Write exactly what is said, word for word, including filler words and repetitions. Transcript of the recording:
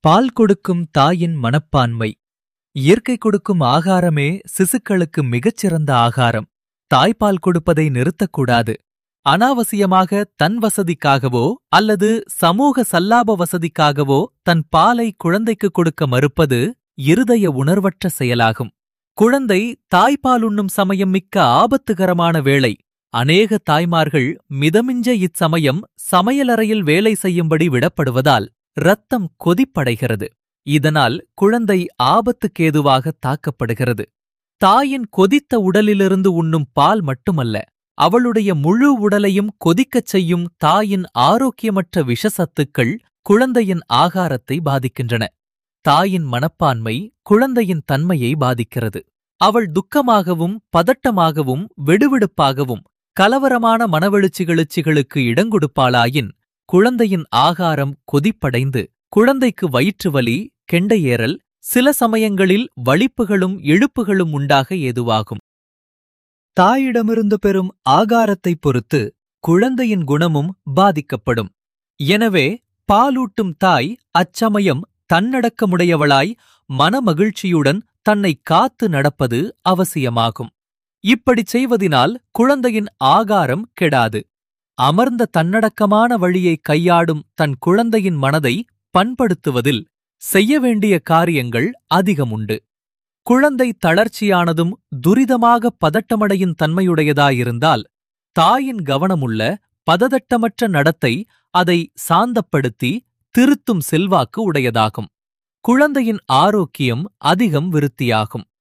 பால் கொடுக்கும் தாயின் மனப்பான்மை. இயற்கை கொடுக்கும் ஆகாரமே சிசுக்களுக்கு மிகச்சிறந்த ஆகாரம். தாய்ப்பால் கொடுப்பதை நிறுத்தக்கூடாது. அனாவசியமாக தன் வசதிக்காகவோ அல்லது சமூக சல்லாப வசதிக்காகவோ தன் பாலை குழந்தைக்கு கொடுக்க மறுப்பது இருதய உணர்வற்ற செயலாகும். குழந்தை தாய்ப்பால் உண்ணும் சமயம் மிக்க ஆபத்துகரமான வேளை. அநேக தாய்மார்கள் மிதமிஞ்ச இச்சமயம் சமையலறையில் வேலை செய்யும்படி விடப்படுவதால் இரத்தம் கொதிப்படைகிறது. இதனால் குழந்தை ஆபத்துக்கேதுவாக தாக்கப்படுகிறது. தாயின் கொதித்த உடலிலிருந்து உண்ணும் பால் மட்டுமல்ல, அவளுடைய முழு உடலையும் கொதிக்கச் செய்யும் தாயின் ஆரோக்கியமற்ற விஷசத்துக்கள் குழந்தையின் ஆகாரத்தை பாதிக்கின்றன. தாயின் மனப்பான்மை குழந்தையின் தன்மையை பாதிக்கிறது. அவள் துக்கமாகவும் பதட்டமாகவும் வெடுவெடுப்பாகவும் கலவரமான மனவெழுச்சிகளுச்சிகளுக்கு இடங்கொடுப்பாளாயின் குழந்தையின் ஆகாரம் கொதிப்படைந்து குழந்தைக்கு வயிற்றுவலி, கெண்டையேறல், சில சமயங்களில் வலிப்புகளும் இழுப்புகளும் உண்டாக ஏதுவாகும். தாயிடமிருந்து பெறும் ஆகாரத்தைப் பொறுத்து குழந்தையின் குணமும் பாதிக்கப்படும். எனவே பாலூட்டும் தாய் அச்சமயம் தன்னடக்கமுடையவளாய் மனமகிழ்ச்சியுடன் தன்னை காத்து நடப்பது அவசியமாகும். இப்படிச் செய்வதினால் குழந்தையின் ஆகாரம் கெடாது. அமர்ந்த தன்னடக்கமான வழியை கையாடும் தன் குழந்தையின் மனதை பண்படுத்துவதில் செய்ய வேண்டிய காரியங்கள் அதிகமுண்டு. குழந்தை தளர்ச்சியானதும் துரிதமாக பதட்டமடையும் தன்மையுடையதாயிருந்தால் தாயின் கவனமுள்ள பததட்டமற்ற நடத்தை அதை சாந்தப்படுத்தி திருத்தும் செல்வாக்கு உடையதாகும். குழந்தையின் ஆரோக்கியம் அதிகம் விருத்தியாகும்.